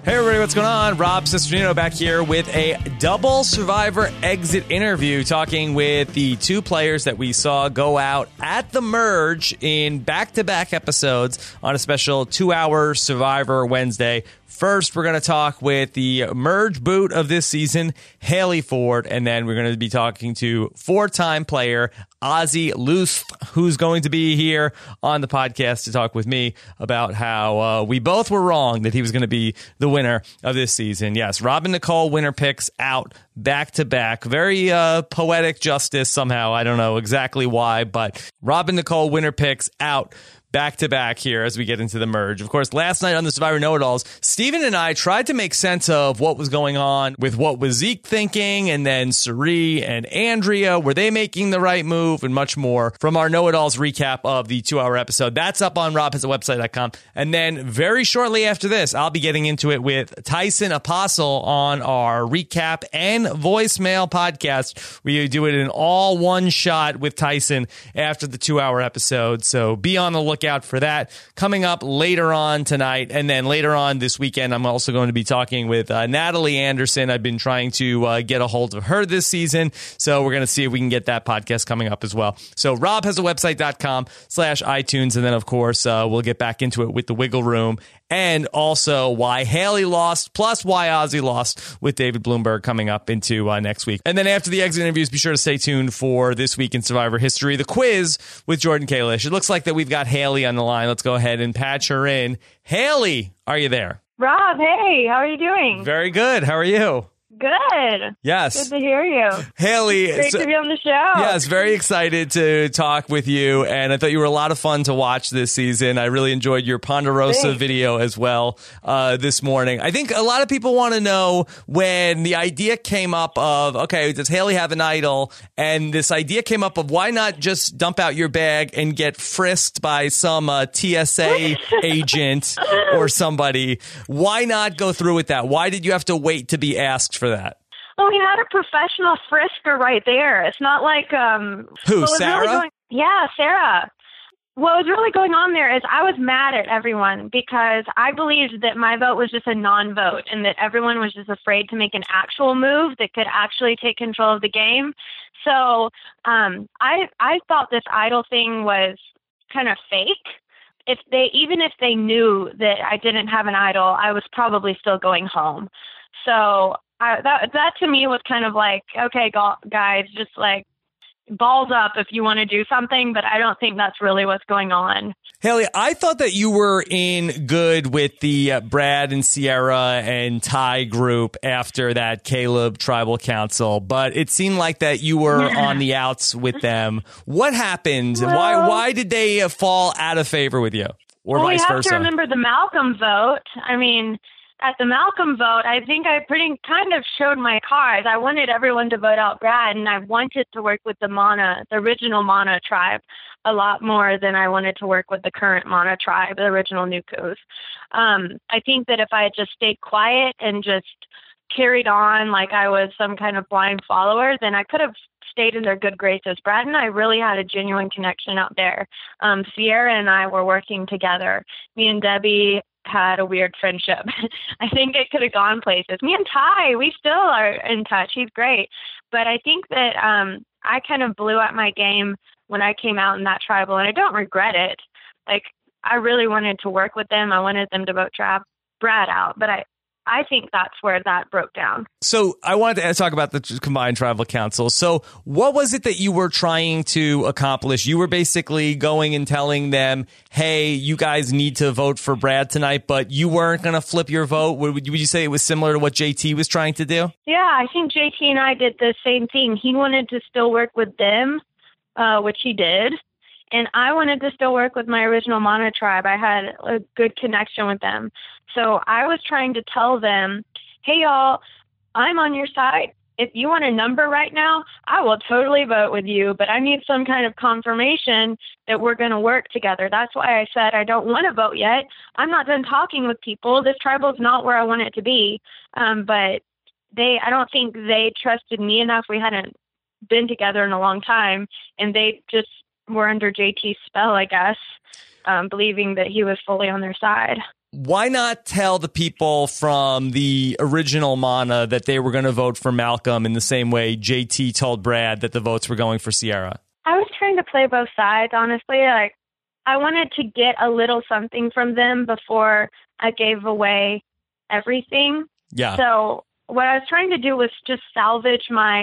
Hey everybody, what's going on? Rob Cesternino back here with a double Survivor exit interview, talking with the two players that we saw go out at the merge in back-to-back episodes on a special 2-hour Survivor Wednesday. First, we're going to talk with the merge boot of this season, Haley Ford, and then we're going to be talking to four-time player Ozzy Luth, who's going to be here on the podcast to talk with me about how we both were wrong that he was going to be the winner of this season. Yes, Rob and Nicole winner picks out back-to-back. Very poetic justice somehow. I don't know exactly why, but Rob and Nicole winner picks out back-to-back here as we get into the merge. Of course, last night on the Survivor Know-It-Alls, Steven and I tried to make sense of what was going on with what was Zeke thinking, and then Cirie and Andrea, were they making the right move, and much more from our Know-It-Alls recap of the 2-hour episode. That's up on robhasawebsite.com. And then very shortly after this, I'll be getting into it with Tyson Apostle on our recap and voicemail podcast. We do it in all one shot with Tyson after the 2-hour episode, so be on the lookout for that coming up later on tonight. And then later on this weekend, I'm also going to be talking with Natalie Anderson. I've been trying to get a hold of her this season, so we're going to see if we can get that podcast coming up as well. So robhasawebsite.com/iTunes. And then, of course, we'll get back into it with the Wiggle Room, and also why Haley lost, plus why Ozzy lost, with David Bloomberg coming up into next week. And then after the exit interviews, be sure to stay tuned for This Week in Survivor History, the quiz with Jordan Kalish. It looks like that we've got Haley on the line. Let's go ahead and patch her in. Haley, are you there? Rob, hey, how are you doing? Very good. How are you? Good. Yes. Good to hear you. Haley. Great to be on the show. Yes, very excited to talk with you, and I thought you were a lot of fun to watch this season. I really enjoyed your Ponderosa video as well this morning. I think a lot of people want to know when the idea came up of, okay, does Haley have an idol? And this idea came up of why not just dump out your bag and get frisked by some TSA agent or somebody? Why not go through with that? Why did you have to wait to be asked for that? Well, we had a professional frisker right there. It's not like who, Sarah? Sarah. What was really going on there is I was mad at everyone because I believed that my vote was just a non-vote and that everyone was just afraid to make an actual move that could actually take control of the game. So I thought this idol thing was kind of fake. Even if they knew that I didn't have an idol, I was probably still going home. So that to me was kind of like, okay, guys, just like balls up if you want to do something, but I don't think that's really what's going on. Haley, I thought that you were in good with the Brad and Sierra and Ty group after that Caleb tribal council, but it seemed like that you were on the outs with them. What happened? Well, why did they fall out of favor with you, or vice versa? We have to remember the Malcolm vote. I mean, at the Malcolm vote, I think I kind of showed my cards. I wanted everyone to vote out Brad, and I wanted to work with the original Mana tribe, a lot more than I wanted to work with the current Mana tribe, the original Nukus. I think that if I had just stayed quiet and just carried on like I was some kind of blind follower, then I could have stayed in their good graces. Brad and I really had a genuine connection out there. Sierra and I were working together. Me and Debbie had a weird friendship. I think it could have gone places. Me and Ty, we still are in touch. He's great. But I think that I kind of blew up my game when I came out in that tribal, and I don't regret it. Like, I really wanted to work with them. I wanted them to vote Brad out, but I think that's where that broke down. So I wanted to talk about the combined tribal council. So what was it that you were trying to accomplish? You were basically going and telling them, hey, you guys need to vote for Brad tonight, but you weren't going to flip your vote. Would you say it was similar to what JT was trying to do? Yeah, I think JT and I did the same thing. He wanted to still work with them, which he did. And I wanted to still work with my original Mana tribe. I had a good connection with them. So I was trying to tell them, hey, y'all, I'm on your side. If you want a number right now, I will totally vote with you, but I need some kind of confirmation that we're going to work together. That's why I said I don't want to vote yet. I'm not done talking with people. This tribal is not where I want it to be. But I don't think they trusted me enough. We hadn't been together in a long time, and they just were under JT's spell, I guess, believing that he was fully on their side. why not tell the people from the original Mana that they were going to vote for Malcolm in the same way JT told Brad that the votes were going for Sierra? I was trying to play both sides, honestly. Like, I wanted to get a little something from them before I gave away everything. Yeah. So what I was trying to do was just salvage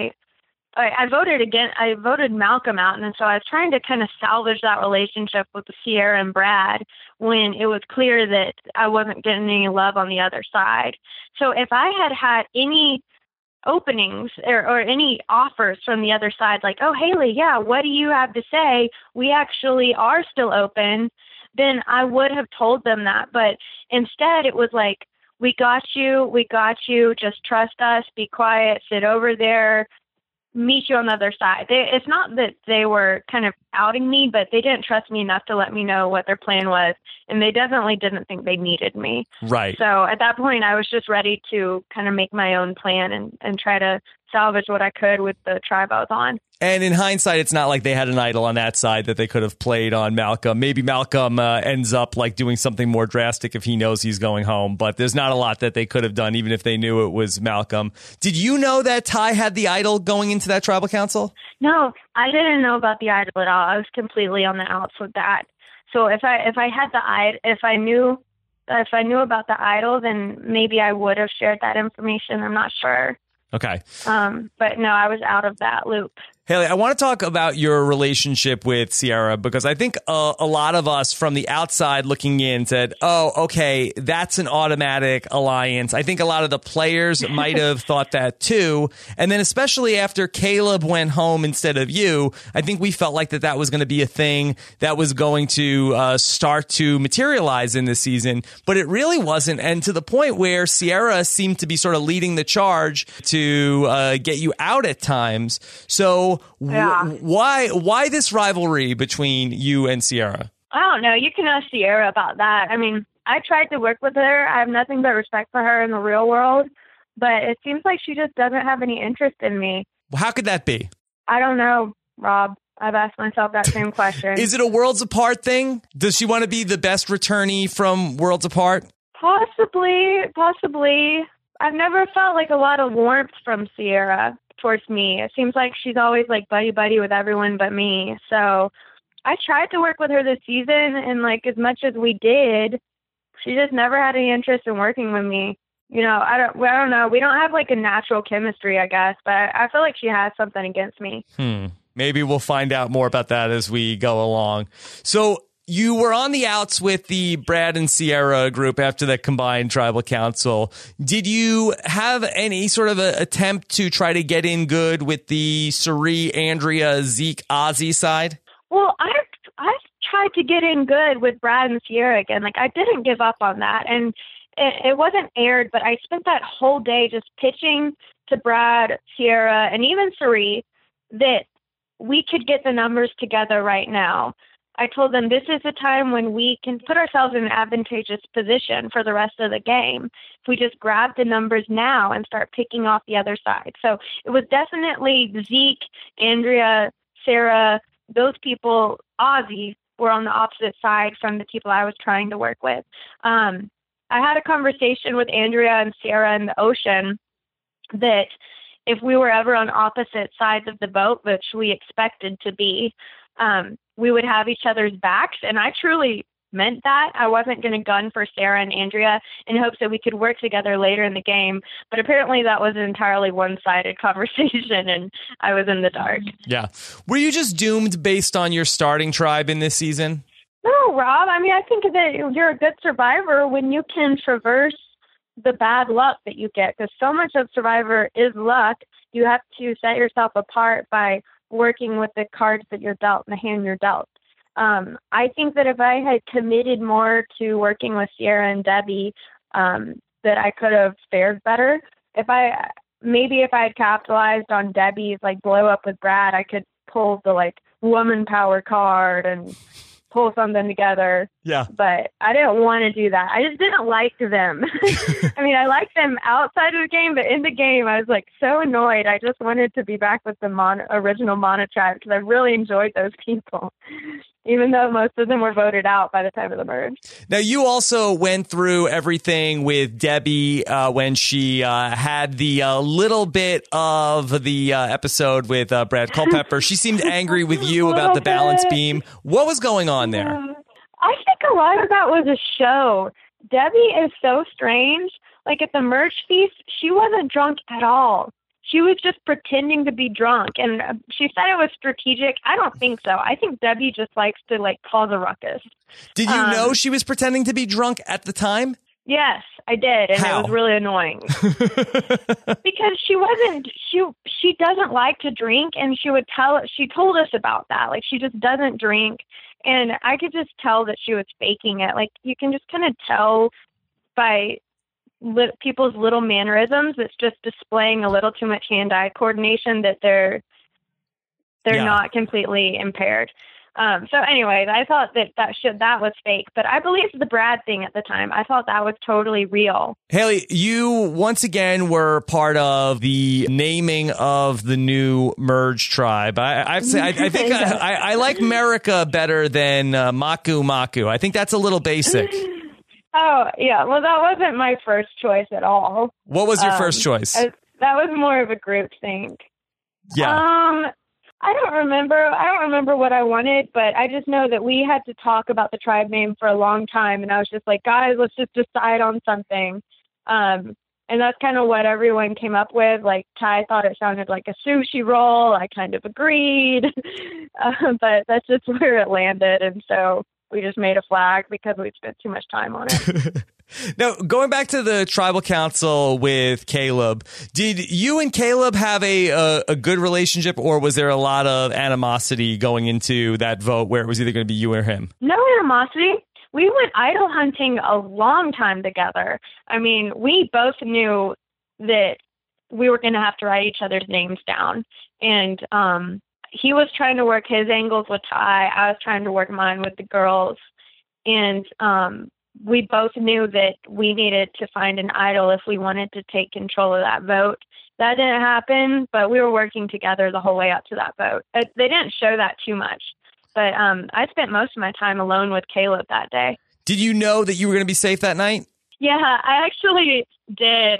I voted Malcolm out, and so I was trying to kind of salvage that relationship with Sierra and Brad when it was clear that I wasn't getting any love on the other side. So if I had had any openings or any offers from the other side, like, oh, Haley, yeah, what do you have to say? We actually are still open, then I would have told them that. But instead it was like, we got you, just trust us, be quiet, sit over there, meet you on the other side. It's not that they were kind of outing me, but they didn't trust me enough to let me know what their plan was. And they definitely didn't think they needed me. Right. So at that point, I was just ready to kind of make my own plan and try to salvage what I could with the tribe I was on. And in hindsight, it's not like they had an idol on that side that they could have played on Malcolm. Maybe Malcolm ends up like doing something more drastic if he knows he's going home. But there's not a lot that they could have done, even if they knew it was Malcolm. Did you know that Ty had the idol going into that tribal council? No, I didn't know about the idol at all. I was completely on the outs with that. So if I knew about the idol, then maybe I would have shared that information. I'm not sure. Okay. But no, I was out of that loop. Haley, I want to talk about your relationship with Sierra, because I think a lot of us from the outside looking in said, oh, okay, that's an automatic alliance. I think a lot of the players might have thought that too. And then especially after Caleb went home instead of you, I think we felt like that was going to be a thing that was going to start to materialize in this season. But it really wasn't. And to the point where Sierra seemed to be sort of leading the charge to get you out at times. So why this rivalry between you and Sierra? I don't know. You can ask Sierra about that. I mean, I tried to work with her. I have nothing but respect for her in the real world, but it seems like she just doesn't have any interest in me. How could that be? I don't know, Rob. I've asked myself that same question. Is it a Worlds Apart thing? Does she want to be the best returnee from Worlds Apart? Possibly. I've never felt like a lot of warmth from Sierra towards me. It seems like she's always like buddy with everyone but me. So I tried to work with her this season, and like as much as we did, she just never had any interest in working with me. You know, I don't know. We don't have like a natural chemistry, I guess, but I feel like she has something against me. Maybe we'll find out more about that as we go along. So you were on the outs with the Brad and Sierra group after that combined tribal council. Did you have any sort of a attempt to try to get in good with the Cirie, Andrea, Zeke, Ozzy side? Well, I've tried to get in good with Brad and Sierra again. Like, I didn't give up on that. And it wasn't aired, but I spent that whole day just pitching to Brad, Sierra, and even Cirie that we could get the numbers together right now. I told them this is the time when we can put ourselves in an advantageous position for the rest of the game if we just grab the numbers now and start picking off the other side. So it was definitely Zeke, Andrea, Sarah, those people, Ozzy, were on the opposite side from the people I was trying to work with. I had a conversation with Andrea and Sarah in the ocean that if we were ever on opposite sides of the boat, which we expected to be, we would have each other's backs. And I truly meant that. I wasn't going to gun for Sarah and Andrea in hopes that we could work together later in the game. But apparently that was an entirely one-sided conversation, and I was in the dark. Yeah. Were you just doomed based on your starting tribe in this season? No, Rob. I mean, I think that you're a good survivor when you can traverse the bad luck that you get, because so much of Survivor is luck. You have to set yourself apart by working with the cards that you're dealt and the hand you're dealt. I think that if I had committed more to working with Sierra and Debbie, that I could have fared better. If I had capitalized on Debbie's like blow up with Brad, I could pull the like woman power card and pull something together. Yeah. But I didn't want to do that. I just didn't like them. I mean, I liked them outside of the game, but in the game, I was like so annoyed. I just wanted to be back with the original Mana tribe because I really enjoyed those people. even though most of them were voted out by the time of the merge. Now, you also went through everything with Debbie when she had the little bit of the episode with Brad Culpepper. She seemed angry with you about the balance beam. What was going on there? I think a lot of that was a show. Debbie is so strange. Like at the merge feast, she wasn't drunk at all. She was just pretending to be drunk, and she said it was strategic. I don't think so. I think Debbie just likes to cause a ruckus. Did you know she was pretending to be drunk at the time? Yes, I did, and How? it was really annoying because she wasn't. She doesn't like to drink, and she told us about that. Like she just doesn't drink, and I could just tell that she was faking it. Like you can just kind of tell by people's little mannerisms. It's just displaying a little too much hand-eye coordination that they're not completely impaired. So anyway, I thought that was fake, but I believed the Brad thing at the time. I thought that was totally real. Haley, you once again were part of the naming of the new merge tribe. I think I like America better than Maku Maku. I think that's a little basic. Oh, yeah. Well, that wasn't my first choice at all. What was your first choice? That was more of a group thing. Yeah. I don't remember what I wanted, but I just know that we had to talk about the tribe name for a long time, and I was just like, guys, let's just decide on something. And that's kind of what everyone came up with. Like, Ty thought it sounded like a sushi roll. I kind of agreed. But that's just where it landed, and so we just made a flag because we spent too much time on it. Now, going back to the tribal council with Caleb, did you and Caleb have a good relationship, or was there a lot of animosity going into that vote where it was either going to be you or him? No animosity. We went idol hunting a long time together. I mean, we both knew that we were going to have to write each other's names down. And he was trying to work his angles with Ty. I was trying to work mine with the girls. And we both knew that we needed to find an idol if we wanted to take control of that vote. That didn't happen, but we were working together the whole way up to that vote. They didn't show that too much. But I spent most of my time alone with Caleb that day. Did you know that you were going to be safe that night? Yeah, I actually did.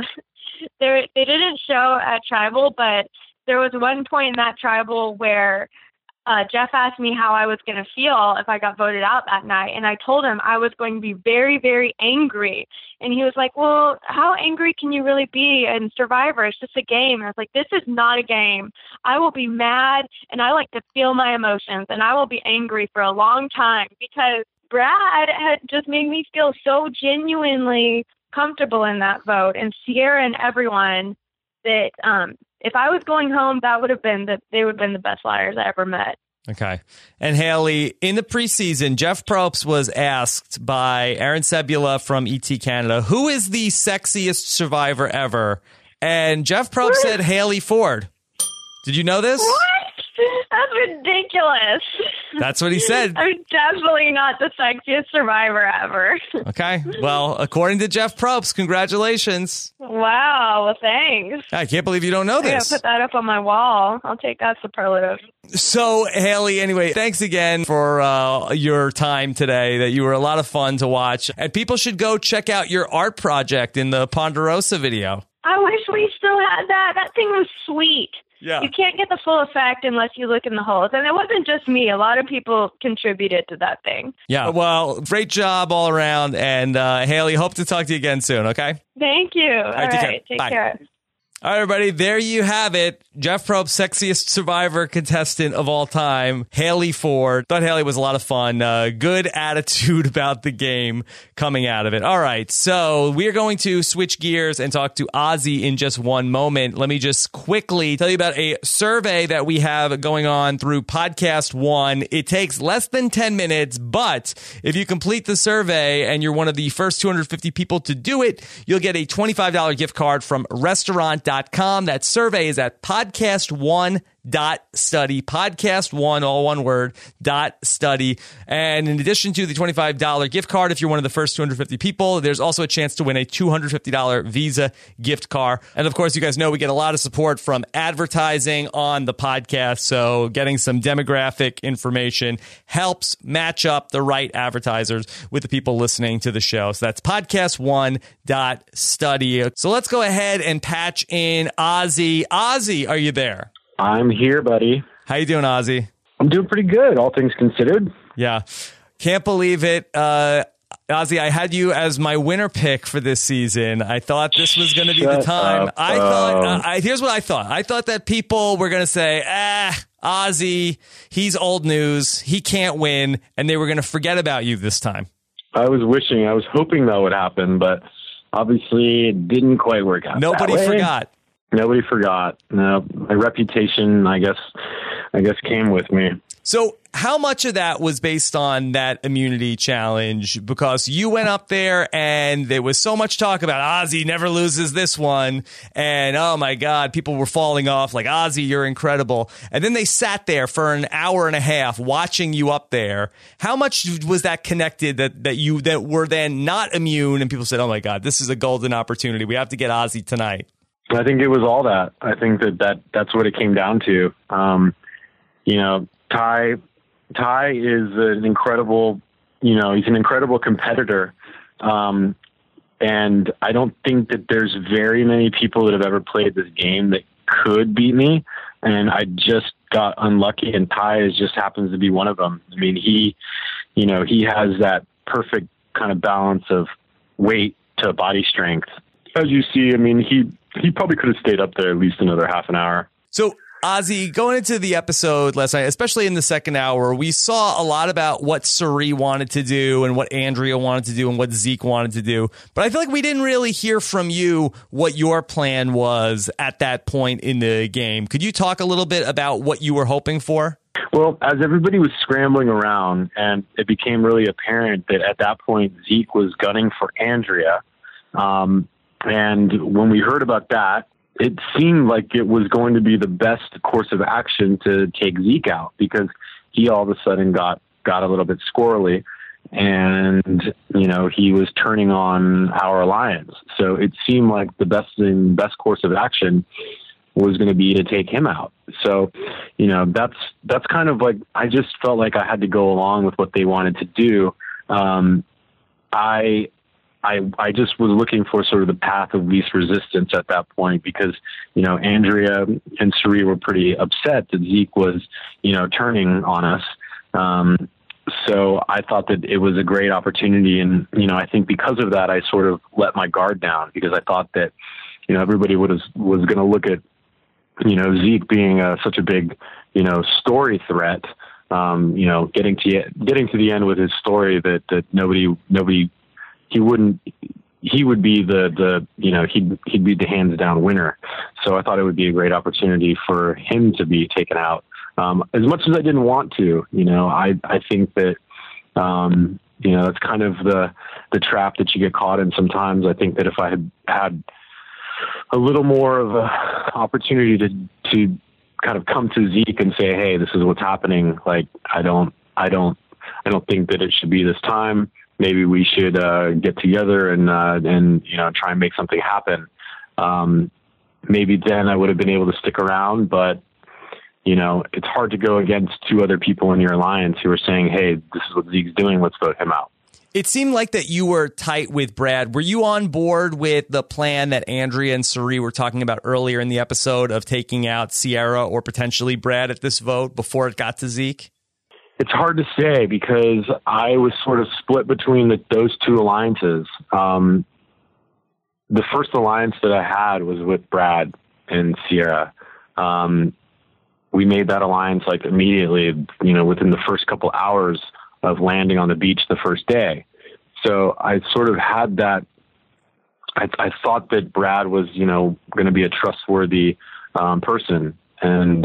They didn't show at Tribal, but there was one point in that Tribal where Jeff asked me how I was going to feel if I got voted out that night. And I told him I was going to be very, very angry. And he was like, well, how angry can you really be in Survivor? It's just a game. And I was like, this is not a game. I will be mad, and I like to feel my emotions, and I will be angry for a long time because Brad had just made me feel so genuinely comfortable in that vote, and Sierra and everyone, that if I was going home, they would have been the best liars I ever met. Okay. And Haley, in the preseason, Jeff Probst was asked by Aaron Sebula from ET Canada, who is the sexiest survivor ever? And Jeff Probst said Haley Ford. Did you know this? What? That's ridiculous. That's what he said. I'm definitely not the sexiest survivor ever. Okay. Well, according to Jeff Probst, congratulations. Wow. Well, thanks. I can't believe you don't know this. I'm going to put that up on my wall. I'll take that superlative. So, Haley, anyway, thanks again for your time today. That you were a lot of fun to watch. And people should go check out your art project in the Ponderosa video. I wish we still had that. That thing was sweet. Yeah. You can't get the full effect unless you look in the holes. And it wasn't just me. A lot of people contributed to that thing. Yeah. Well, great job all around. And Haley, hope to talk to you again soon, okay? Thank you. All right. Take Bye. care. All right, everybody, there you have it. Jeff Probst's sexiest Survivor contestant of all time, Haley Ford. Thought Haley was a lot of fun. Good attitude about the game coming out of it. All right, so we're going to switch gears and talk to Ozzy in just one moment. Let me just quickly tell you about a survey that we have going on through Podcast One. It takes less than 10 minutes, but if you complete the survey and you're one of the first 250 people to do it, you'll get a $25 gift card from restaurant.com. That survey is at podcast1.com. podcast1.study, podcast1, all one word, .study. And in addition to the $25 gift card, if you're one of the first 250 people, there's also a chance to win a $250 Visa gift card. And of course, you guys know we get a lot of support from advertising on the podcast. So getting some demographic information helps match up the right advertisers with the people listening to the show. So that's podcast1.study. So let's go ahead and patch in Ozzy. Ozzy, are you there? I'm here, buddy. How you doing, Ozzy? I'm doing pretty good, all things considered. Yeah. Can't believe it. Ozzy, I had you as my winner pick for this season. I thought this was going to be the time. Here's what I thought. I thought that people were going to say, Ozzy, he's old news. He can't win. And they were going to forget about you this time. I was hoping that would happen, but obviously it didn't quite work out. Nobody forgot. Nobody forgot. No, my reputation, I guess came with me. So how much of that was based on that immunity challenge? Because you went up there and there was so much talk about Ozzy never loses this one. And oh my God, people were falling off like, Ozzy, you're incredible. And then they sat there for an hour and a half watching you up there. How much was that connected that were then not immune? And people said, oh my God, this is a golden opportunity. We have to get Ozzy tonight. I think it was all that. I think that's what it came down to. Ty is an incredible, he's an incredible competitor. And I don't think that there's very many people that have ever played this game that could beat me. And I just got unlucky, and Ty just happens to be one of them. I mean, he has that perfect kind of balance of weight to body strength. As you see, I mean, he probably could have stayed up there at least another half an hour. So, Ozzy, going into the episode last night, especially in the second hour, we saw a lot about what Cirie wanted to do and what Andrea wanted to do and what Zeke wanted to do. But I feel like we didn't really hear from you what your plan was at that point in the game. Could you talk a little bit about what you were hoping for? Well, as everybody was scrambling around, and it became really apparent that at that point Zeke was gunning for Andrea. And when we heard about that, it seemed like it was going to be the best course of action to take Zeke out, because he all of a sudden got a little bit squirrely, and he was turning on our alliance. So it seemed like the best course of action was going to be to take him out. So that's kind of like, I just felt like I had to go along with what they wanted to do. I just was looking for sort of the path of least resistance at that point, because, Andrea and Cirie were pretty upset that Zeke was, turning on us. So I thought that it was a great opportunity. And, I think because of that, I sort of let my guard down, because I thought that, everybody was going to look at, Zeke being such a big, story threat, getting to the end with his story that nobody, he would be he'd be the hands down winner. So I thought it would be a great opportunity for him to be taken out. As much as I didn't want to, I think that, that's kind of the trap that you get caught in sometimes. I think that if I had a little more of a opportunity to kind of come to Zeke and say, hey, this is what's happening. Like, I don't think that it should be this time. Maybe we should get together and try and make something happen. Maybe then I would have been able to stick around, but it's hard to go against two other people in your alliance who are saying, hey, this is what Zeke's doing, let's vote him out. It seemed like that you were tight with Brad. Were you on board with the plan that Andrea and Cirie were talking about earlier in the episode of taking out Sierra or potentially Brad at this vote before it got to Zeke? It's hard to say, because I was sort of split between those two alliances. The first alliance that I had was with Brad and Sierra. We made that alliance like immediately, within the first couple hours of landing on the beach the first day. So I sort of had that. I thought that Brad was, going to be a trustworthy person. And,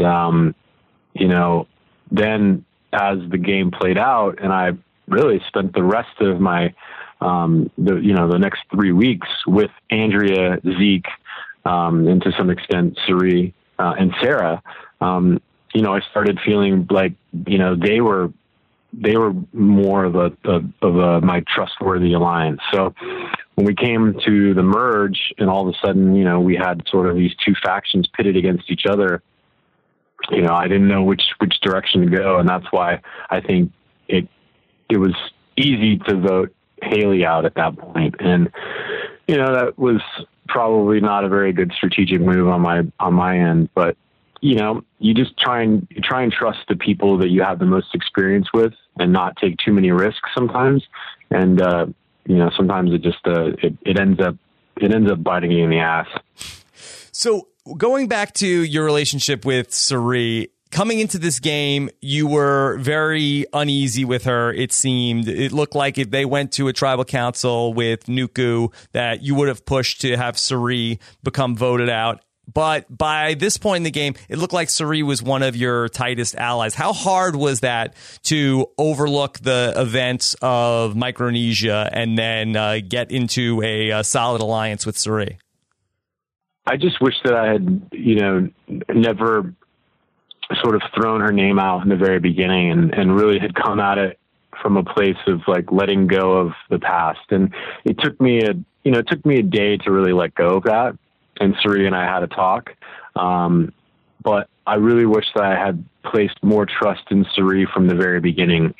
then as the game played out, and I really spent the rest of my, the next 3 weeks with Andrea, Zeke, and to some extent Cirie, and Sarah, I started feeling like, they were more of my trustworthy alliance. So when we came to the merge and all of a sudden, we had sort of these two factions pitted against each other, I didn't know which direction to go. And that's why I think it was easy to vote Haley out at that point. And, that was probably not a very good strategic move on my end, but you just try and trust the people that you have the most experience with and not take too many risks sometimes. And, sometimes it just, it ends up biting you in the ass. So going back to your relationship with Cirie, coming into this game, you were very uneasy with her, it seemed. It looked like if they went to a tribal council with Nuku, that you would have pushed to have Cirie become voted out. But by this point in the game, it looked like Cirie was one of your tightest allies. How hard was that to overlook the events of Micronesia and then get into a solid alliance with Cirie? I just wish that I had, never sort of thrown her name out in the very beginning and really had come at it from a place of like letting go of the past. And it took me a day to really let go of that. And Cirie and I had a talk. But I really wish that I had placed more trust in Cirie from the very beginning.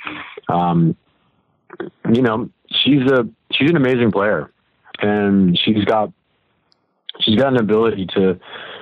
She's an amazing player, and she's got an ability to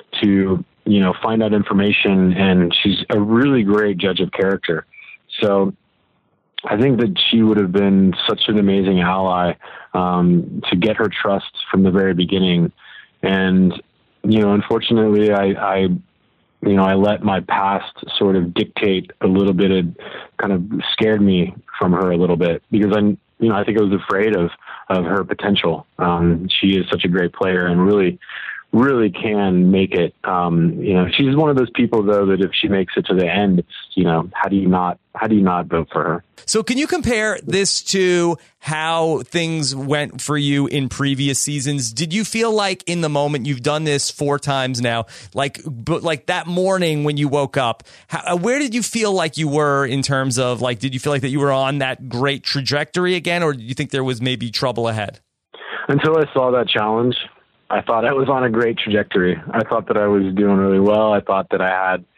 find out information, and she's a really great judge of character. So I think that she would have been such an amazing ally, to get her trust from the very beginning. And, unfortunately I let my past sort of dictate a little bit. It kind of scared me from her a little bit because I think I was afraid of her potential. She is such a great player and really can make it. She's one of those people though, that if she makes it to the end, it's, how do you not vote for her? So can you compare this to how things went for you in previous seasons? Did you feel like in the moment, you've done this 4 times now, like that morning when you woke up, where did you feel like you were in terms of like, did you feel like that you were on that great trajectory again? Or do you think there was maybe trouble ahead? Until I saw that challenge, I thought I was on a great trajectory. I thought that I was doing really well. I thought that I had,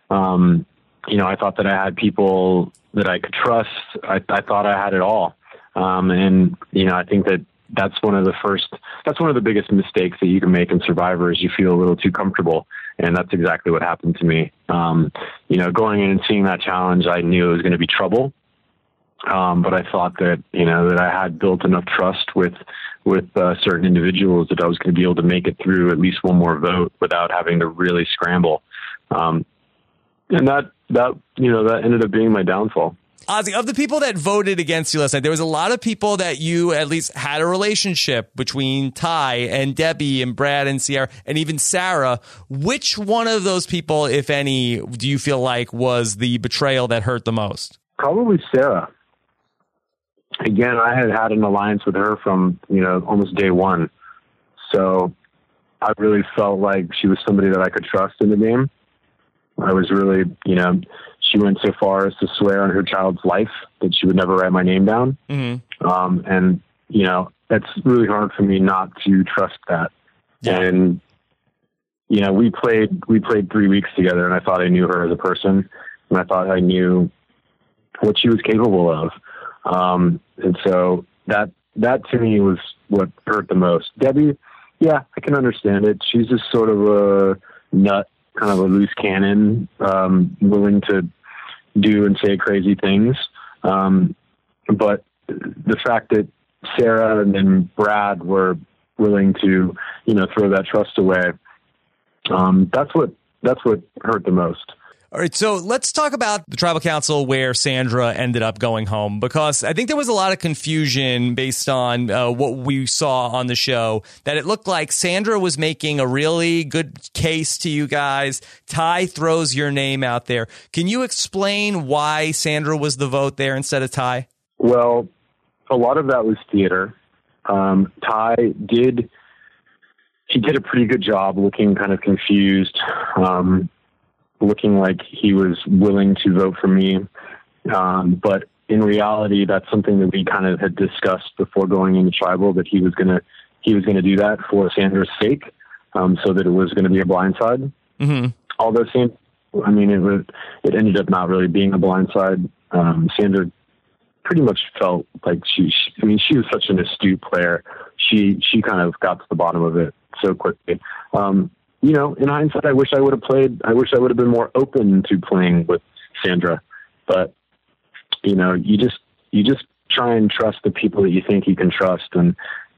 I thought that I had people that I could trust. I thought I had it all. I think that's one of the biggest mistakes that you can make in Survivor is you feel a little too comfortable. And that's exactly what happened to me. Going in and seeing that challenge, I knew it was going to be trouble. But I thought that, that I had built enough trust with certain individuals that I was going to be able to make it through at least one more vote without having to really scramble. And that ended up being my downfall. Ozzy, of the people that voted against you last night, there was a lot of people that you at least had a relationship between Ty and Debbie and Brad and Sierra and even Sarah. Which one of those people, if any, do you feel like was the betrayal that hurt the most? Probably Sarah. Again, I had an alliance with her from, almost day one. So I really felt like she was somebody that I could trust in the game. I was really, she went so far as to swear on her child's life that she would never write my name down. Mm-hmm. And, that's really hard for me not to trust that. Yeah. And, we played 3 weeks together and I thought I knew her as a person and I thought I knew what she was capable of. And so that to me was what hurt the most. Debbie, yeah, I can understand it. She's just sort of a nut, kind of a loose cannon, willing to do and say crazy things. But the fact that Sarah and then Brad were willing to, throw that trust away, that's what hurt the most. All right, so let's talk about the tribal council where Sandra ended up going home, because I think there was a lot of confusion based on what we saw on the show, that it looked like Sandra was making a really good case to you guys. Ty throws your name out there. Can you explain why Sandra was the vote there instead of Ty? Well, a lot of that was theater. Ty did he did a pretty good job looking kind of confused, looking like he was willing to vote for me. But in reality, that's something that we kind of had discussed before going into tribal, that he was going to do that for Sandra's sake, so that it was going to be a blindside. Mm-hmm. Although it ended up not really being a blindside. Sandra pretty much felt like she was such an astute player. She kind of got to the bottom of it so quickly. In hindsight, I wish I would have been more open to playing with Sandra, but you just try and trust the people that you think you can trust. And,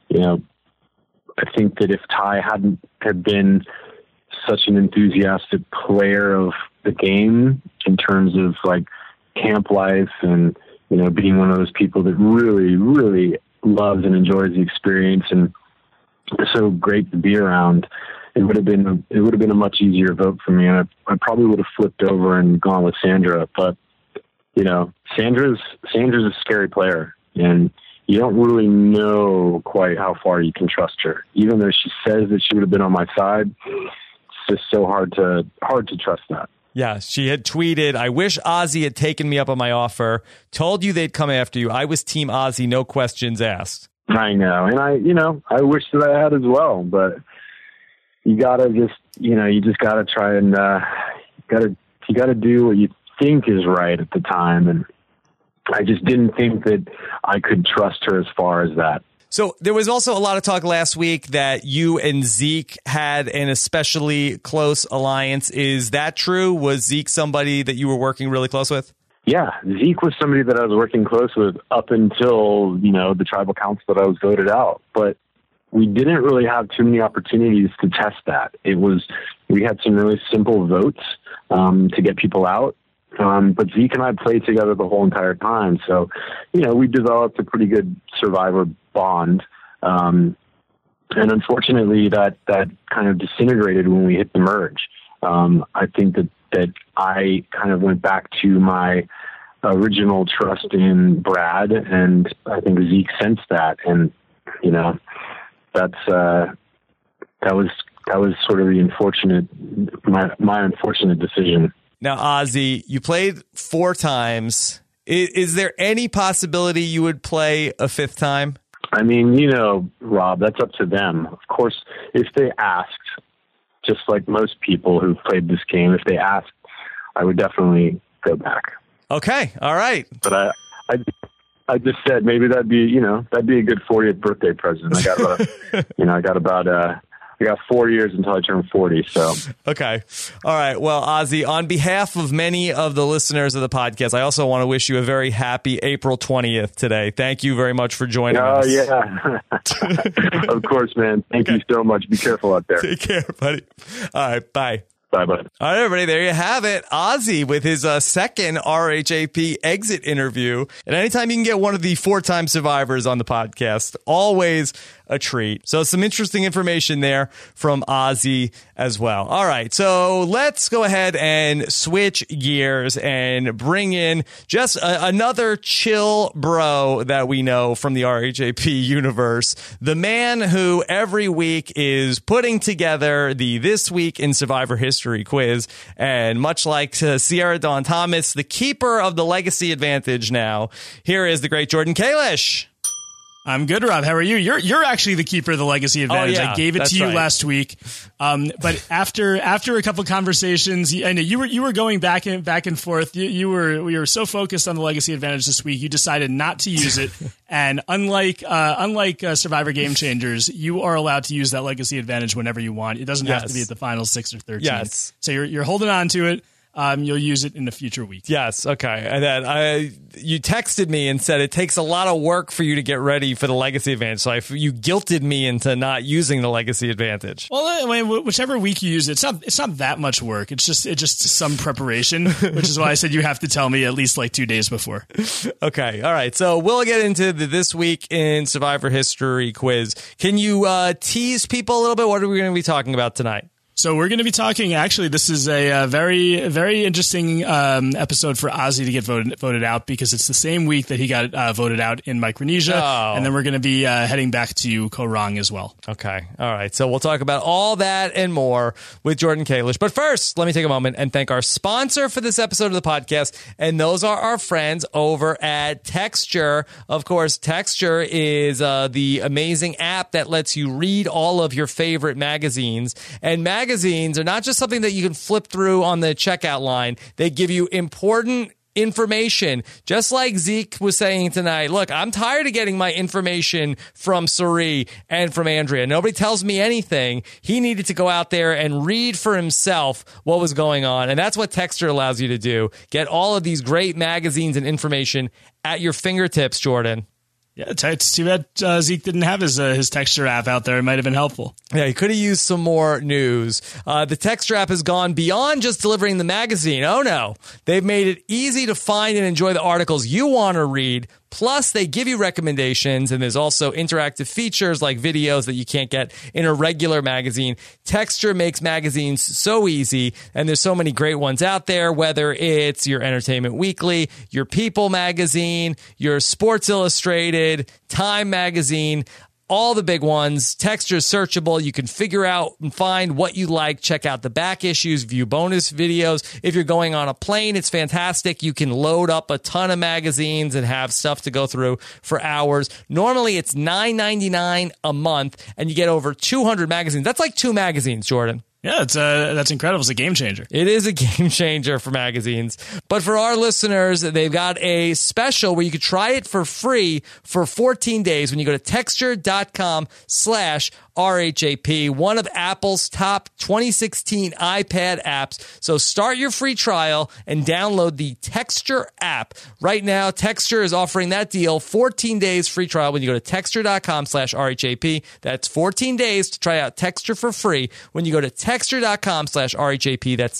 I think that if Ty hadn't have been such an enthusiastic player of the game in terms of like camp life and, being one of those people that really, really loves and enjoys the experience and is so great to be around, it would have been a much easier vote for me. And I probably would have flipped over and gone with Sandra, but Sandra's a scary player, and you don't really know quite how far you can trust her. Even though she says that she would have been on my side, it's just so hard to trust that. Yeah, she had tweeted, "I wish Ozzy had taken me up on my offer. Told you they'd come after you. I was Team Ozzy, no questions asked." I know, and I wish that I had as well, but you gotta just gotta try and you gotta do what you think is right at the time, and I just didn't think that I could trust her as far as that. So there was also a lot of talk last week that you and Zeke had an especially close alliance. Is that true? Was Zeke somebody that you were working really close with? Yeah, Zeke was somebody that I was working close with up until, the tribal council that I was voted out. But we didn't really have too many opportunities to test that. We had some really simple votes to get people out. But Zeke and I played together the whole entire time. So, we developed a pretty good survivor bond. And unfortunately that kind of disintegrated when we hit the merge. I think that I kind of went back to my original trust in Brad, and I think Zeke sensed that. And, that was sort of my unfortunate decision. Now, Ozzy, you played 4 times. Is there any possibility you would play a 5th time? I mean, Rob, that's up to them. Of course, if they asked, just like most people who've played this game, if they asked, I would definitely go back. Okay. All right. But I just said maybe that'd be a good 40th birthday present. I got 4 years until I turn 40. So, okay. All right. Well, Ozzy, on behalf of many of the listeners of the podcast, I also want to wish you a very happy April 20th today. Thank you very much for joining us. Oh, yeah. Of course, man. Thank you so much. Be careful out there. Take care, buddy. All right. Bye. Bye, bye. All right, everybody, there you have it. Ozzy with his second RHAP exit interview. And anytime you can get one of the 4-time survivors on the podcast, always a treat. So some interesting information there from Ozzy as well. All right, so let's go ahead and switch gears and bring in just another chill bro that we know from the RHAP universe. The man who every week is putting together the This Week in Survivor History quiz. And much like Sierra Dawn Thomas, the keeper of the legacy advantage now, here is the great Jordan Kalish. I'm good, Rob. How are you? You're actually the keeper of the legacy advantage. Oh, yeah, I gave it to you last week. But after a couple of conversations, I know you were going back and forth. We were so focused on the legacy advantage this week, you decided not to use it. And unlike Survivor Game Changers, you are allowed to use that legacy advantage whenever you want. It doesn't have to be at the final 6 or 13. Yes. So you're holding on to it. You'll use it in a future week. Yes. Okay. And then you texted me and said it takes a lot of work for you to get ready for the legacy advantage. So you guilted me into not using the legacy advantage. Well, I mean, whichever week you use it, it's not that much work. It's just some preparation, which is why I said you have to tell me at least like 2 days before. Okay. All right. So we'll get into the This Week in Survivor History quiz. Can you tease people a little bit? What are we going to be talking about tonight? So we're going to be talking, actually, this is a very, very interesting episode for Ozzy to get voted out because it's the same week that he got voted out in Micronesia. Oh. And then we're going to be heading back to Koh Rong as well. Okay. All right. So we'll talk about all that and more with Jordan Kalish. But first, let me take a moment and thank our sponsor for this episode of the podcast. And those are our friends over at Texture. Of course, Texture is the amazing app that lets you read all of your favorite magazines. And magazines are not just something that you can flip through on the checkout line. They give you important information. Just like Zeke was saying tonight, look, I'm tired of getting my information from Suri and from Andrea. Nobody tells me anything. He needed to go out there and read for himself what was going on. And that's what Texture allows you to do. Get all of these great magazines and information at your fingertips, Jordan. Yeah, it's too bad Zeke didn't have his Texture app out there. It might have been helpful. Yeah, he could have used some more news. The Texture app has gone beyond just delivering the magazine. Oh, no. They've made it easy to find and enjoy the articles you want to read. Plus, they give you recommendations, and there's also interactive features like videos that you can't get in a regular magazine. Texture makes magazines so easy, and there's so many great ones out there, whether it's your Entertainment Weekly, your People magazine, your Sports Illustrated, Time magazine, all the big ones. Texture is searchable. You can figure out and find what you like. Check out the back issues, view bonus videos. If you're going on a plane, it's fantastic. You can load up a ton of magazines and have stuff to go through for hours. Normally, it's $9.99 a month, and you get over 200 magazines. That's like 2 magazines, Jordan. Yeah, that's incredible. It's a game changer. It is a game changer for magazines. But for our listeners, they've got a special where you could try it for free for 14 days when you go to texture.com/RHAP, one of Apple's top 2016 iPad apps. So start your free trial and download the Texture app. Right now, Texture is offering that deal, 14 days free trial when you go to texture.com/RHAP. That's 14 days to try out Texture for free when you go to texture.com/RHAP. That's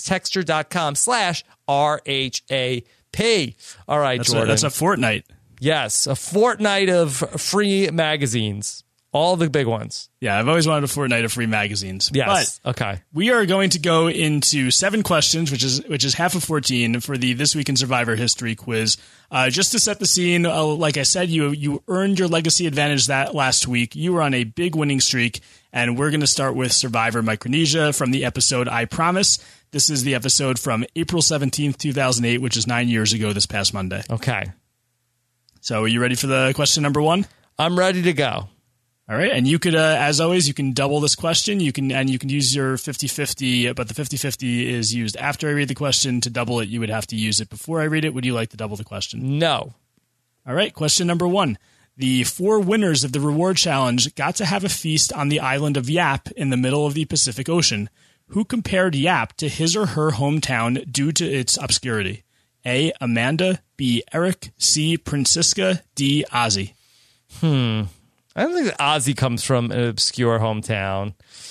texture.com/RHAP. All right, Jordan. That's a fortnight. Yes, a fortnight of free magazines. All the big ones. Yeah, I've always wanted a fortnight of free magazines. Yes. But okay. We are going to go into 7 questions, which is half of 14 for the This Week in Survivor History quiz. Just to set the scene, like I said, you earned your legacy advantage that last week. You were on a big winning streak, and we're going to start with Survivor Micronesia from the episode I Promise. This is the episode from April 17th, 2008, which is 9 years ago this past Monday. Okay. So are you ready for the question number 1? I'm ready to go. All right, and you could, as always, you can double this question. You can use your 50-50, but the 50-50 is used after I read the question. To double it, you would have to use it before I read it. Would you like to double the question? No. All right, question number 1. The 4 winners of the reward challenge got to have a feast on the island of Yap in the middle of the Pacific Ocean. Who compared Yap to his or her hometown due to its obscurity? A, Amanda, B, Eric, C, Francisca, D, Ozzy. I don't think that Ozzy comes from an obscure hometown.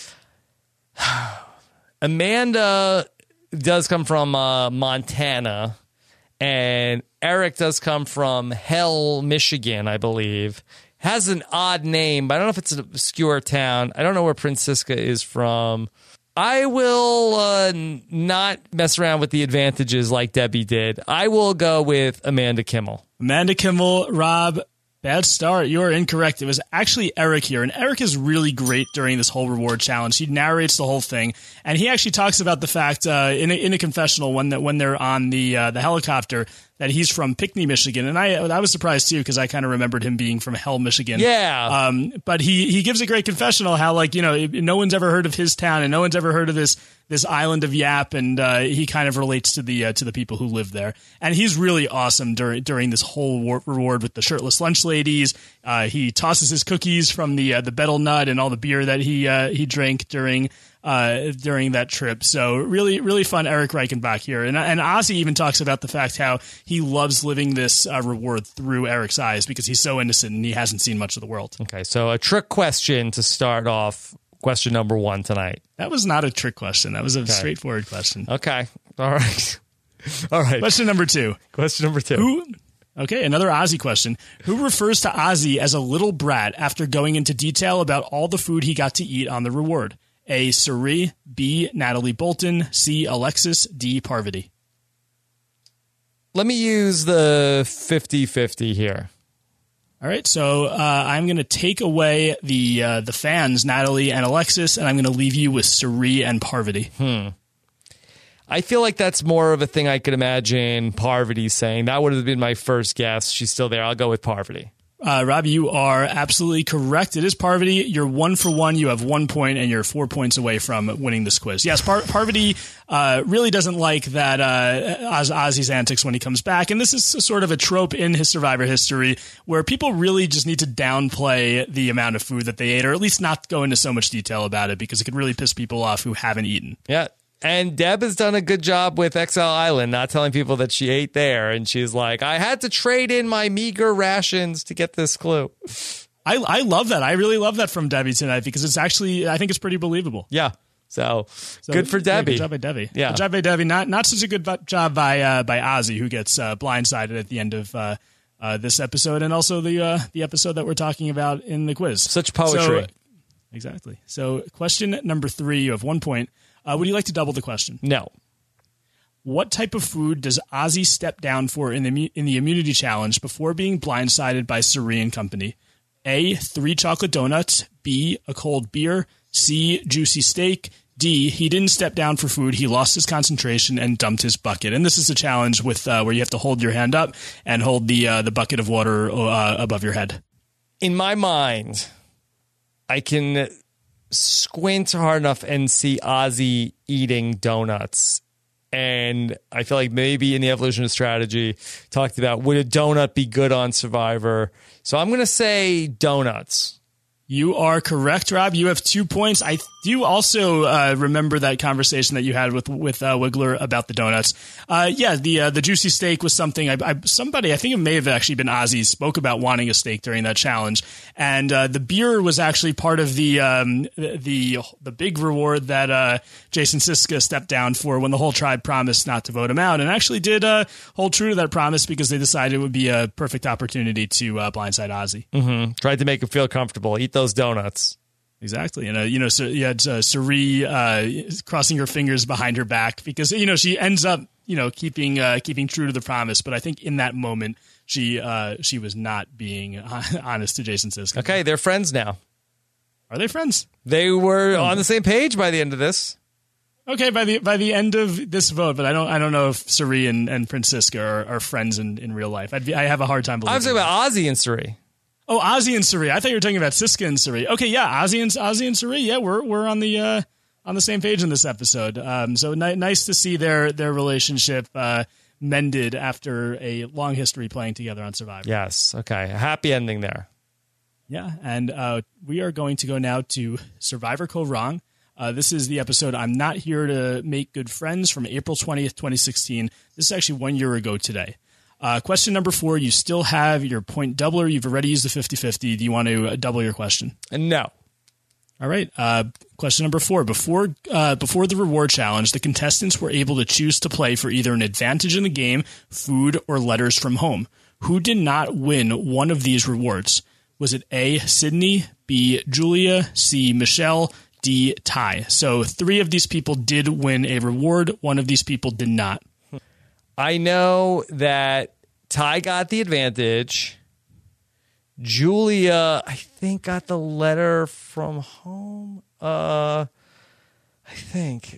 Amanda does come from Montana, and Eric does come from Hell, Michigan, I believe. Has an odd name, but I don't know if it's an obscure town. I don't know where Francisca is from. I will not mess around with the advantages like Debbie did. I will go with Amanda Kimmel. Amanda Kimmel, Rob. Bad start. You are incorrect. It was actually Eric here, and Eric is really great during this whole reward challenge. He narrates the whole thing, and he actually talks about the fact in a confessional when they're on the helicopter that he's from Pinckney, Michigan, and I was surprised too because I kind of remembered him being from Hell, Michigan. Yeah. But he gives a great confessional how no one's ever heard of his town and no one's ever heard of this island of Yap, and he kind of relates to the people who live there. And he's really awesome during this whole reward with the shirtless lunch ladies. He tosses his cookies from the betel nut and all the beer that he drank during that trip. So really, really fun Eric Reichenbach here. And Ozzy even talks about the fact how he loves living this reward through Eric's eyes because he's so innocent and he hasn't seen much of the world. Okay, so a trick question to start off question number 1 tonight. That was not a trick question. That was a straightforward question. Okay. All right. All right. Question number 2. Question number 2. Okay, another Ozzy question. Who refers to Ozzy as a little brat after going into detail about all the food he got to eat on the reward? A. Suri, B. Natalie Bolton, C. Alexis, D. Parvati. Let me use the 50-50 here. All right, so I'm going to take away the fans, Natalie and Alexis, and I'm going to leave you with Suri and Parvati. I feel like that's more of a thing I could imagine Parvati saying. That would have been my first guess. She's still there. I'll go with Parvati. Rob, you are absolutely correct. It is Parvati. You're 1 for 1. You have 1 point, and you're 4 points away from winning this quiz. Yes, Parvati really doesn't like that Ozzy's antics when he comes back, and this is sort of a trope in his Survivor history where people really just need to downplay the amount of food that they ate, or at least not go into so much detail about it, because it could really piss people off who haven't eaten. Yeah. And Deb has done a good job with Exile Island, not telling people that she ate there. And she's like, I had to trade in my meager rations to get this clue. I love that. I really love that from Debbie tonight, because it's actually, I think it's pretty believable. Yeah. So good for Debbie. Good job by Debbie. Yeah. Good job by Debbie. Not such a good job by Ozzy, who gets blindsided at the end of this episode, and also the episode that we're talking about in the quiz. Such poetry. Exactly. So question number 3, you have 1 point. Would you like to double the question? No. What type of food does Ozzy step down for in the immunity challenge before being blindsided by Suri and company? A, 3 chocolate donuts. B, a cold beer. C, juicy steak. D, he didn't step down for food. He lost his concentration and dumped his bucket. And this is a challenge with where you have to hold your hand up and hold the bucket of water above your head. In my mind, I can squint hard enough and see Ozzy eating donuts. And I feel like maybe in the evolution of strategy talked about, would a donut be good on Survivor? So I'm going to say donuts. You are correct, Rob. You have 2 points. I do also remember that conversation that you had with Wiggler about the donuts. The juicy steak was something somebody, I think it may have actually been Ozzy, spoke about wanting a steak during that challenge. And the beer was actually part of the big reward that Jason Siska stepped down for when the whole tribe promised not to vote him out, and actually did hold true to that promise, because they decided it would be a perfect opportunity to blindside Ozzy. Mm-hmm. Tried to make him feel comfortable. Eat those donuts. Exactly. And, so you had Suri crossing her fingers behind her back, because, she ends up, keeping true to the promise. But I think in that moment, she was not being honest to Jason Siska. Okay, they're friends now. Are they friends? They were on the same page by the end of this. Okay, by the end of this vote, but I don't know if Suri and Prince Siska are friends in real life. I have a hard time believing. I was talking about Ozzy and Suri. Oh, Ozzy and Suri. I thought you were talking about Siska and Suri. Okay, yeah, Ozzy and Suri. Yeah, we're on the same page in this episode. So nice to see their relationship mended after a long history playing together on Survivor. Yes. Okay. A happy ending there. Yeah, and we are going to go now to Survivor Ko Wrong. This is the episode I'm Not Here to Make Good Friends from April 20th, 2016. This is actually 1 year ago today. Question number 4, you still have your point doubler. You've already used the 50-50. Do you want to double your question? No. All right. Question number 4. Before the reward challenge, the contestants were able to choose to play for either an advantage in the game, food, or letters from home. Who did not win one of these rewards? Was it A, Sydney, B, Julia, C, Michelle, D, Ty? So 3 of these people did win a reward. 1 of these people did not. I know that Ty got the advantage. Julia, I think, got the letter from home. I think.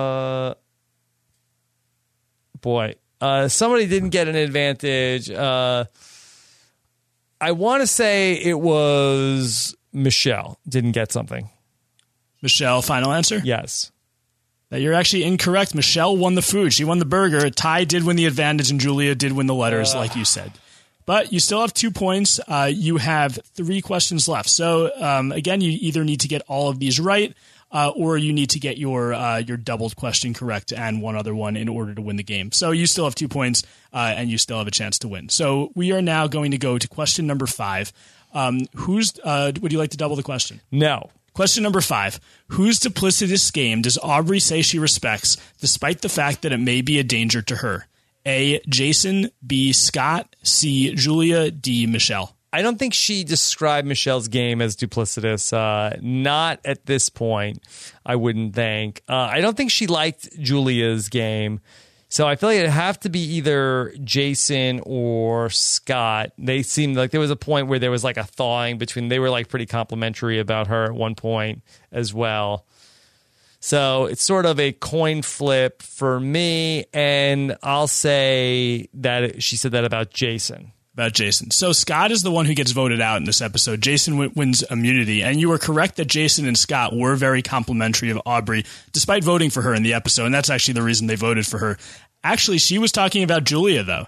Somebody didn't get an advantage. I want to say it was Michelle didn't get something. Michelle, final answer? Yes. That you're actually incorrect. Michelle won the food. She won the burger. Ty did win the advantage, and Julia did win the letters, like you said. But you still have 2 points. You have 3 questions left. So, again, you either need to get all of these right, or you need to get your doubled question correct and one other one in order to win the game. So you still have 2 points, and you still have a chance to win. So we are now going to go to question number 5. Would you like to double the question? No. Question number 5. Whose duplicitous game does Aubrey say she respects, despite the fact that it may be a danger to her? A, Jason, B, Scott, C, Julia, D, Michelle. I don't think she described Michelle's game as duplicitous. Not at this point, I wouldn't think. I don't think she liked Julia's game. So I feel like it'd have to be either Jason or Scott. They seemed like there was a point where there was like a thawing between. They were like pretty complimentary about her at one point as well. So it's sort of a coin flip for me, and I'll say that she said that about Jason. About Jason. So Scott is the one who gets voted out in this episode. Jason wins immunity. And you were correct that Jason and Scott were very complimentary of Aubrey, despite voting for her in the episode. And that's actually the reason they voted for her. Actually, she was talking about Julia, though.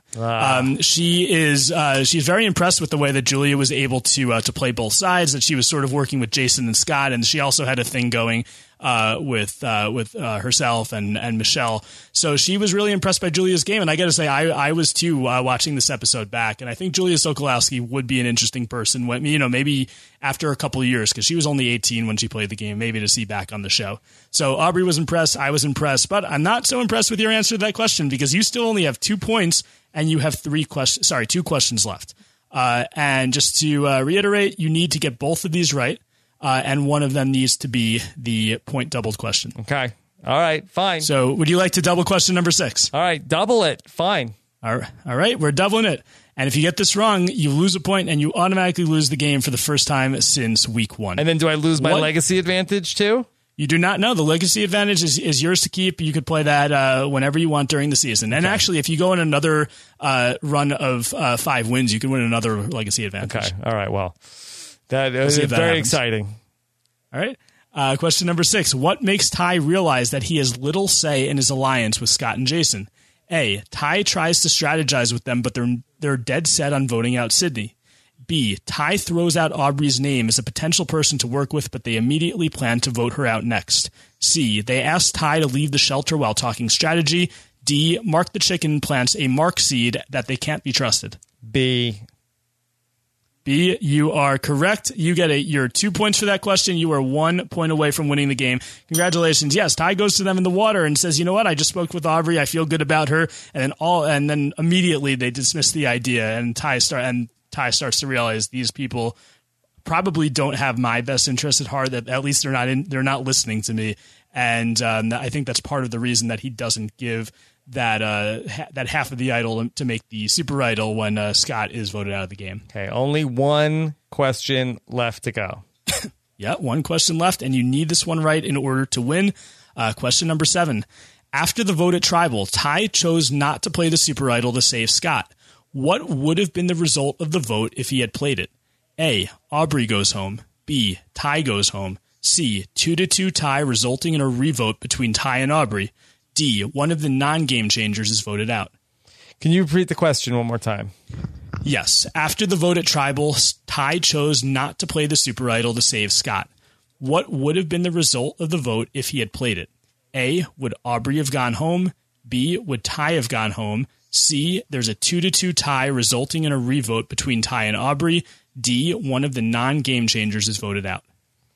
She's very impressed with the way that Julia was able to play both sides, that she was sort of working with Jason and Scott. And she also had a thing going with herself and Michelle. So she was really impressed by Julia's game. And I got to say, I was too, watching this episode back. And I think Julia Sokolowski would be an interesting person when, maybe after a couple of years, because she was only 18 when she played the game, maybe to see back on the show. So Aubrey was impressed. I was impressed, but I'm not so impressed with your answer to that question because you still only have 2 points and you have 2 questions left. And just to reiterate, you need to get both of these right. And one of them needs to be the point doubled question. Okay. All right. Fine. So would you like to double question number 6? All right. Double it. Fine. All right. We're doubling it. And if you get this wrong, you lose a point and you automatically lose the game for the first time since week 1. And then do I lose my legacy advantage too? You do not know. The legacy advantage is yours to keep. You could play that whenever you want during the season. And actually, if you go in another run of 5 wins, you can win another legacy advantage. Okay. All right. Well, that is very exciting. All right. Question number 6. What makes Ty realize that he has little say in his alliance with Scott and Jason? A. Ty tries to strategize with them, but they're dead set on voting out Sydney. B. Ty throws out Aubrey's name as a potential person to work with, but they immediately plan to vote her out next. C. They ask Ty to leave the shelter while talking strategy. D. Mark the Chicken plants a mark seed that they can't be trusted. B, you are correct. You get your 2 points for that question. You are 1 point away from winning the game. Congratulations. Yes, Ty goes to them in the water and says, "You know what? I just spoke with Aubrey. I feel good about her." And then immediately they dismiss the idea, and Ty starts to realize these people probably don't have my best interest at heart. That at least they're not listening to me. And I think that's part of the reason that he doesn't give that half of the idol to make the super idol when Scott is voted out of the game. Okay, only 1 question left to go. Yeah, 1 question left, and you need this one right in order to win. Question number 7. After the vote at Tribal, Ty chose not to play the super idol to save Scott. What would have been the result of the vote if he had played it? A. Aubrey goes home. B. Ty goes home. C. 2-2 tie, resulting in a revote between Ty and Aubrey. D. One of the non-game changers is voted out. Can you repeat the question one more time? Yes. After the vote at Tribal, Ty chose not to play the super idol to save Scott. What would have been the result of the vote if he had played it? A. Would Aubrey have gone home? B. Would Ty have gone home? C. There's a 2-2 tie, resulting in a revote between Ty and Aubrey. D. One of the non-game changers is voted out.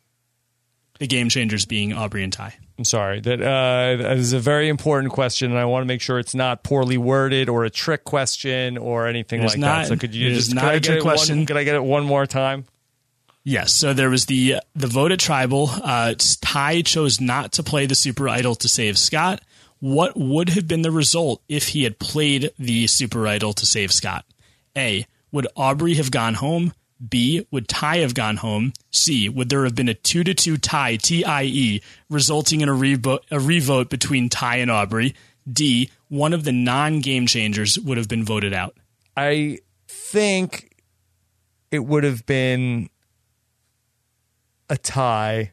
The game changers being Aubrey and Ty. I'm sorry. That is a very important question, and I want to make sure it's not poorly worded or a trick question or anything like that. So could you just not a trick question? Could I get it one more time? Yes. So there was the vote at Tribal. Ty chose not to play the super idol to save Scott. What would have been the result if he had played the super idol to save Scott? A. Would Aubrey have gone home? B. Would Ty have gone home? C. Would there have been a 2-2 tie, TIE, resulting in a revote between Ty and Aubrey? D. One of the non-game changers would have been voted out. I think it would have been a tie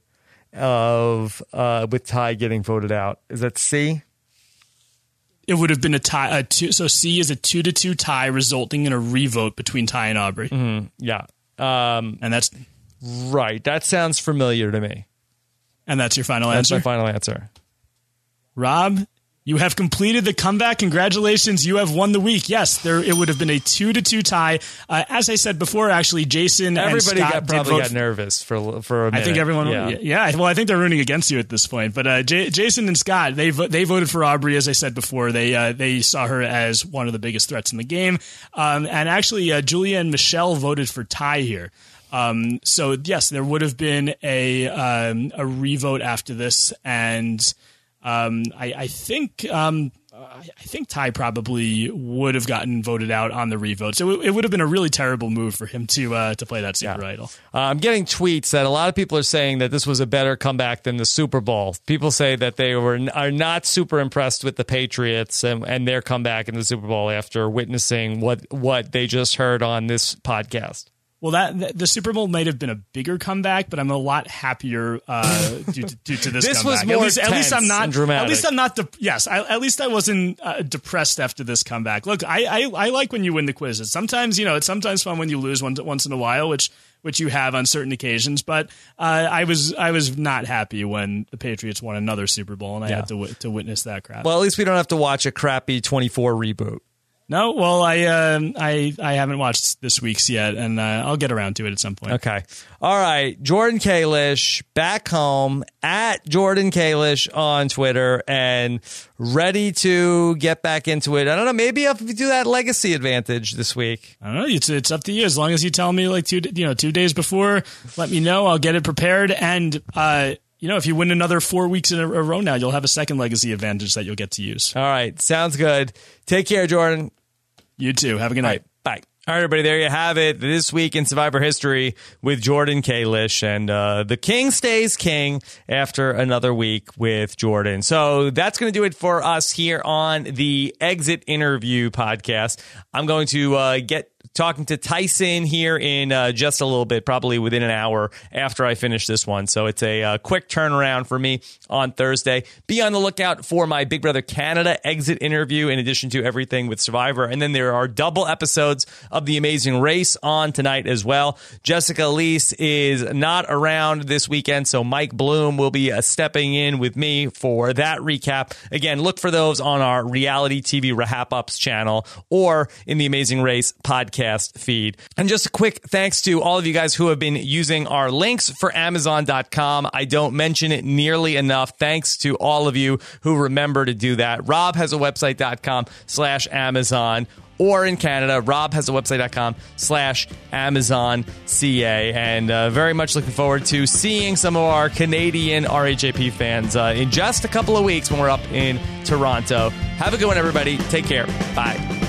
with Ty getting voted out. Is that C? It would have been a tie. So C is a 2-2 tie, resulting in a revote between Ty and Aubrey. Mm-hmm. Yeah. And that's right. That sounds familiar to me. And that's your final answer? That's my final answer. Rob, You have completed the comeback. Congratulations. You have won the week. Yes, it would have been a 2-2 tie. As I said before, actually, Jason and Scott probably got nervous for a minute. I think everyone, yeah. Well, I think they're rooting against you at this point. But Jason and Scott, they voted for Aubrey, as I said before. They saw her as one of the biggest threats in the game. And actually, Julia and Michelle voted for Ty here. So yes, there would have been a revote after this, and I think Ty probably would have gotten voted out on the revote. So it would have been a really terrible move for him to play that Super Idol. I'm getting tweets that a lot of people are saying that this was a better comeback than the Super Bowl. People say that they are not super impressed with the Patriots and their comeback in the Super Bowl after witnessing what they just heard on this podcast. Well, the Super Bowl might have been a bigger comeback, but I'm a lot happier due to this. This comeback. was more at least I'm not dramatic. At least I'm not. At least I wasn't depressed after this comeback. Look, I like when you win the quizzes. Sometimes it's sometimes fun when you lose once in a while, which you have on certain occasions. But I was not happy when the Patriots won another Super Bowl, and I had to witness that crap. Well, at least we don't have to watch a crappy 24 reboot. No, well, I haven't watched this week's yet, and I'll get around to it at some point. Okay. All right. Jordan Kalish back home at Jordan Kalish on Twitter and ready to get back into it. I don't know. Maybe I'll do that legacy advantage this week. I don't know. It's up to you. As long as you tell me like 2 days before, let me know. I'll get it prepared. And, if you win another 4 weeks in a row now, you'll have a second legacy advantage that you'll get to use. All right. Sounds good. Take care, Jordan. You too. Have a good night. Bye. All right, everybody, there you have it. This week in Survivor history with Jordan Kalish. And the king stays king after another week with Jordan. So that's going to do it for us here on the Exit Interview podcast. I'm going to get talking to Tyson here in just a little bit, probably within an hour after I finish this one. So it's a quick turnaround for me on Thursday. Be on the lookout for my Big Brother Canada exit interview in addition to everything with Survivor. And then there are double episodes of The Amazing Race on tonight as well. Jessica Elise is not around this weekend, so Mike Bloom will be stepping in with me for that recap. Again, look for those on our Reality TV Wrap-Ups channel or in the Amazing Race podcast feed. And just a quick thanks to all of you guys who have been using our links for Amazon.com. I don't mention it nearly enough. Thanks to all of you who remember to do that. Rob has a website.com/Amazon. Or in Canada, Rob has a website.com/AmazonCA. And very much looking forward to seeing some of our Canadian RHAP fans in just a couple of weeks when we're up in Toronto. Have a good one, everybody. Take care. Bye.